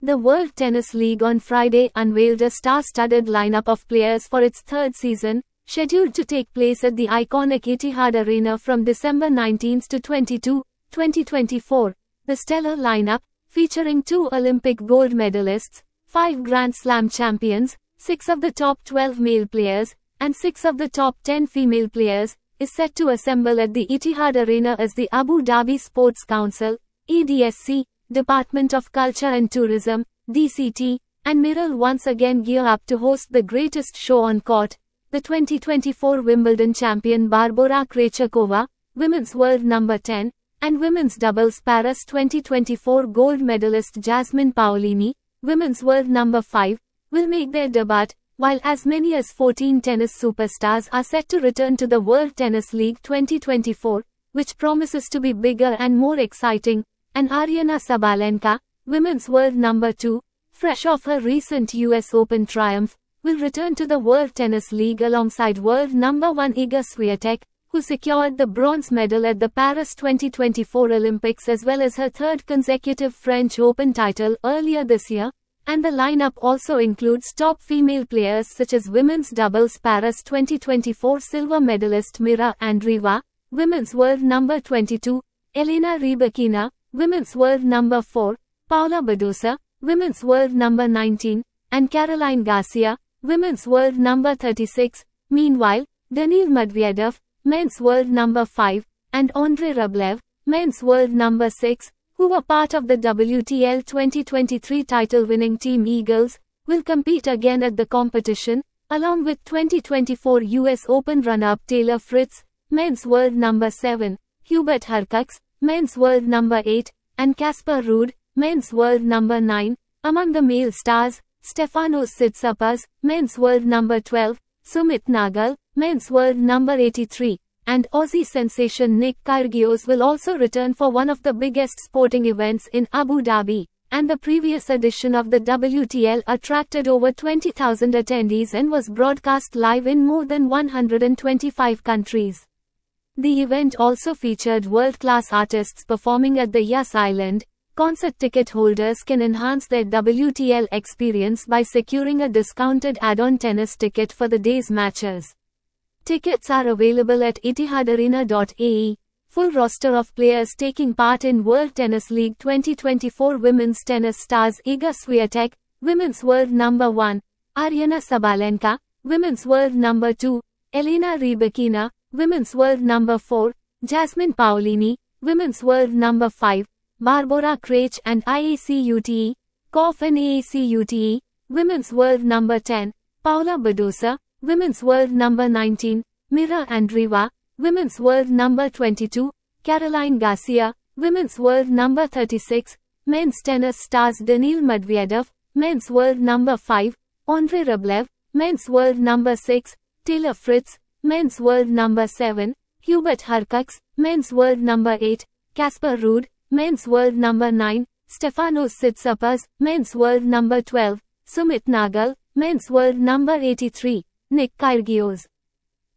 The World Tennis League on Friday unveiled a star-studded lineup of players for its third season, scheduled to take place at the iconic Etihad Arena from December 19 to 22, 2024. The stellar lineup, featuring 2 Olympic gold medalists, 5 Grand Slam champions, 6 of the top 12 male players, and 6 of the top 10 female players, is set to assemble at the Etihad Arena as the Abu Dhabi Sports Council, EDSC, Department of Culture and Tourism, DCT, and Miral once again gear up to host the greatest show on court, the 2024 Wimbledon champion Barbora Krejcikova, women's world number 10, and women's doubles Paris 2024 gold medalist Jasmine Paolini, women's world number 5, will make their debut, while as many as 14 tennis superstars are set to return to the World Tennis League 2024, which promises to be bigger and more exciting. And Aryna Sabalenka, women's world number 2, fresh off her recent US Open triumph, will return to the World Tennis League alongside world number 1 Iga Swiatek, who secured the bronze medal at the Paris 2024 Olympics as well as her third consecutive French Open title earlier this year. And the lineup also includes top female players such as women's doubles Paris 2024 silver medalist Mira Andreeva, women's world number 22, Elena Rybakina, women's world number 4, Paula Badosa, women's world number 19, and Caroline Garcia, women's world number 36. Meanwhile, Daniil Medvedev, men's world number 5, and Andrei Rublev, men's world number 6, who were part of the WTL 2023 title-winning Team Eagles, will compete again at the competition, along with 2024 US Open runner-up Taylor Fritz, men's world number 7, Hubert Hurkacz, men's world number 8, and Casper Ruud, men's world number 9. Among the male stars, Stefanos Tsitsipas, men's world number 12, Sumit Nagal, men's world number 83, and Aussie sensation Nick Kyrgios will also return for one of the biggest sporting events in Abu Dhabi. And the previous edition of the WTL attracted over 20,000 attendees and was broadcast live in more than 125 countries. The event also featured world-class artists performing at the Yas Island. Concert ticket holders can enhance their WTL experience by securing a discounted add-on tennis ticket for the day's matches. Tickets are available at etihadarena.ae. Full roster of players taking part in World Tennis League 2024 women's tennis stars Iga Swiatek, women's world number 1, Aryna Sabalenka, women's world number 2, Elena Rybakina, women's world number 4, Jasmine Paolini, women's world number 5, Barbora Krejcikova and IACUTE, Kof and AACUTE, women's world number 10, Paula Badosa, women's world number 19, Mira Andreeva, women's world number 22, Caroline Garcia, women's world number 36, men's tennis stars Daniil Medvedev, men's world number 5, Andrei Rublev, men's world number 6, Taylor Fritz, men's world number 7, Hubert Hurkacz, men's world number 8, Casper Ruud, men's world number 9, Stefanos Tsitsipas, men's world number 12, Sumit Nagal, men's world number 83, Nick Kyrgios.